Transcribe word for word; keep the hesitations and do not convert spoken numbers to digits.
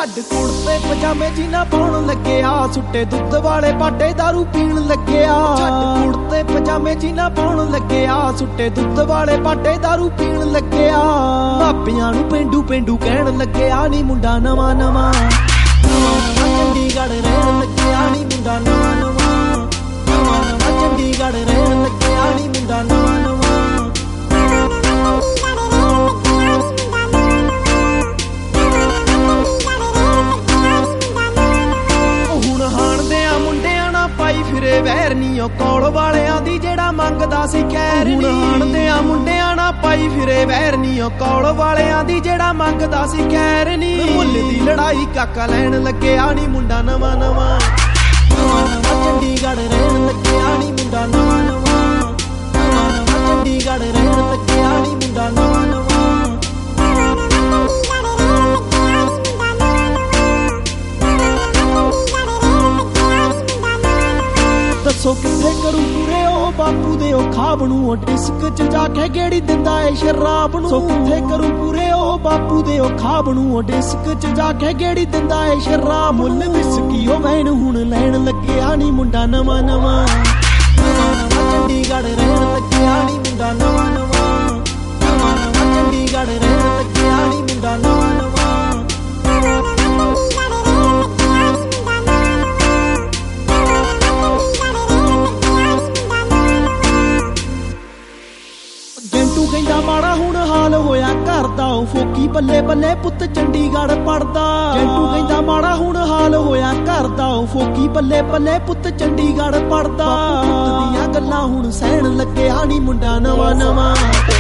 ਛੱਡ ਕੁੜਤੇ ਪਜਾਮੇ ਜਿਨਾ ਪਾਉਣ ਲੱਗਿਆ, ਸੁੱਟੇ ਦੁੱਧ ਵਾਲੇ ਬਾਟੇ ਦਾਰੂ ਪੀਣ ਲੱਗਿਆ। ਛੱਡ ਕੁੜਤੇ ਪਜਾਮੇ ਜਿਨਾ ਪਾਉਣ ਲੱਗਿਆ, ਸੁੱਟੇ ਦੁੱਧ ਵਾਲੇ ਬਾਟੇ ਦਾਰੂ ਪੀਣ ਲੱਗਿਆ। ਮਾਪਿਆਂ ਨੂੰ ਪੇਂਡੂ ਪੇਂਡੂ ਕਹਿਣ ਲੱਗਿਆ, ਨੀ ਮੁੰਡਾ ਨਵਾਂ ਨਵਾਂ ਚੰਡੀਗੜ੍ਹ ਰਹਿਣ ਲੱਗਿਆ, ਨੀ ਮੁੰਡਾ ਨਵਾਂ ਨਵਾਂ ਚੰਡੀਗੜ੍ਹ ਰਹਿਣ ਲੱਗਿਆ, ਨੀ ਮੁੰਡਾ ਨਵਾਂ ਨਵਾਂ। ਫਿਰੇ ਵੈਰ ਨੀ ਉਹ ਕੋਲ ਵਾਲਿਆਂ ਦੀ ਜਿਹੜਾ ਮੰਗਦਾ ਸੀ ਖੈਰ ਨੀ। ਹਾਣਦਿਆਂ ਮੁੰਡਿਆਂ ਨਾ ਪਾਈ ਫਿਰੇ ਵੈਰ ਨੀ ਉਹ ਕੋਲ ਵਾਲਿਆਂ ਦੀ ਜਿਹੜਾ ਮੰਗਦਾ ਸੀ ਖੈਰ ਨੀ। ਮੁੱਲ ਦੀ ਲੜਾਈ ਕਾਕਾ ਲੈਣ ਲੱਗਿਆ, ਨੀ ਮੁੰਡਾ ਨਵਾਂ ਨਵਾਂ ਚੰਡੀਗੜ੍ਹ ਰਹਿਣ ਲੱਗਿਆ, ਨੀ ਮੁੰਡਾ ਨਵਾਂ ਨਵਾਂ ਚੰਡੀਗੜ੍ਹ ਰਹਿਣ ਲੱਗਿਆ, ਨੀ ਮੁੰਡਾ ਨਵਾਂ ਨਵਾਂ। ਦੱਸੋ ਕਿੱਥੇ ਕਰੂ ਪੂਰੇ ਉਹ ਬਾਪੂ ਦੇ ਉਹ ਖਾਬ ਨੂੰ, ਉਹ ਡਿਸਕ ਚ ਜਾ ਕੇ ਗੇੜੀ ਦਿੰਦਾ ਏ ਸ਼ਰਾਬ ਨੂੰ। ਸੋ ਕਿੱਥੇ ਕਰੂ ਪੂਰੇ ਉਹ ਬਾਪੂ ਦੇ ਉਹ ਖਾਬ ਨੂੰ, ਉਹ ਡਿਸਕ ਚ ਜਾ ਕੇ ਗੇੜੀ ਦਿੰਦਾ ਏ ਸ਼ਰਾਬ। ਮੁੱਲ ਵਿਸਕੀ ਉਹ ਵੈਨ ਹੁਣ ਲੈਣ ਲੱਗਿਆ, ਨੀ ਮੁੰਡਾ ਨਵਾਂ ਨਵਾਂ ਚੰਡੀਗੜ੍ਹ ਰਹਿਣ ਲੱਗਿਆ, ਨੀ ਮੁੰਡਾ ਨਵਾਂ ਨਵਾਂ ਚੰਡੀਗੜ੍ਹ ਰਹਿਣ ਲੱਗਿਆ, ਨੀ ਮੁੰਡਾ ਨਵਾਂ ਨਵਾਂ। ਜੈਂਟੂ ਕਹਿੰਦਾ ਮਾੜਾ ਹੁਣ ਹਾਲ ਹੋਇਆ ਘਰ ਦਾ, ਉਹ ਫੋਕੀ ਬੱਲੇ ਬੱਲੇ ਪੁੱਤ ਚੰਡੀਗੜ੍ਹ ਪੜਦਾ। ਜੈਂਟੂ ਕਹਿੰਦਾ ਮਾੜਾ ਹੁਣ ਹਾਲ ਹੋਇਆ ਘਰ ਦਾ, ਉਹ ਫੋਕੀ ਬੱਲੇ ਬੱਲੇ ਪੁੱਤ ਚੰਡੀਗੜ੍ਹ ਪੜਦਾ। ਪੁੱਤ ਦੀਆਂ ਗੱਲਾਂ ਹੁਣ ਸਹਿਣ ਲੱਗਿਆ, ਨੀ ਮੁੰਡਾ ਨਵਾਂ ਨਵਾਂ